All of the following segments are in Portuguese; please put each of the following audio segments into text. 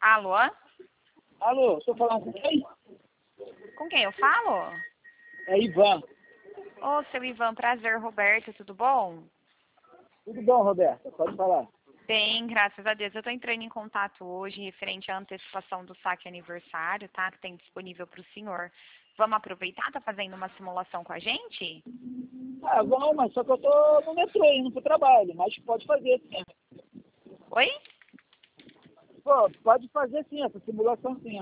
Alô? Alô, estou falando com quem? Com quem eu falo? É Ivan. Ô, seu Ivan, prazer, Roberto, tudo bom? Tudo bom, Roberto? Pode falar. Bem, graças a Deus. Eu estou entrando em contato hoje referente à antecipação do saque aniversário, tá? Que tem disponível para o senhor. Vamos aproveitar? Tá fazendo uma simulação com a gente? Ah, vamos, mas só que eu tô no metrô indo pro trabalho, mas pode fazer sim. Oi? Pô, pode fazer sim, essa simulação sim.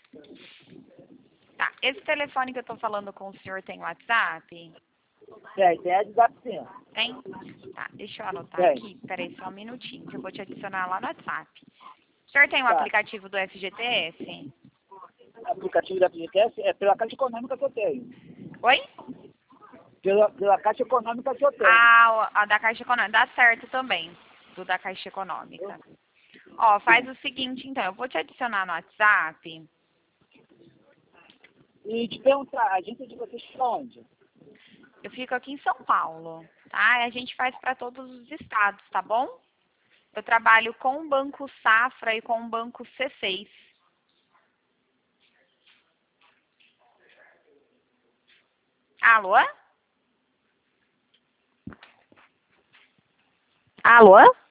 Tá. Esse telefone que eu estou falando com o senhor tem WhatsApp? Tem WhatsApp sim. Tem? Tá, deixa eu anotar Tem. aqui. Peraí, só um minutinho, que eu vou te adicionar lá no WhatsApp. O senhor tem o Tá. aplicativo do FGTS? Aplicativo da FGTS é pela Caixa Econômica que eu tenho. Oi? Pela Caixa Econômica que eu tenho. Ah, a da Caixa Econômica. Dá certo também, do da Caixa Econômica. Ó, faz o seguinte, então. Eu vou te adicionar no WhatsApp. E te perguntar, a agência de vocês fica onde? Eu fico aqui em São Paulo, tá? A gente faz para todos os estados, tá bom? Eu trabalho com o Banco Safra e com o Banco C6. Alô? Alô?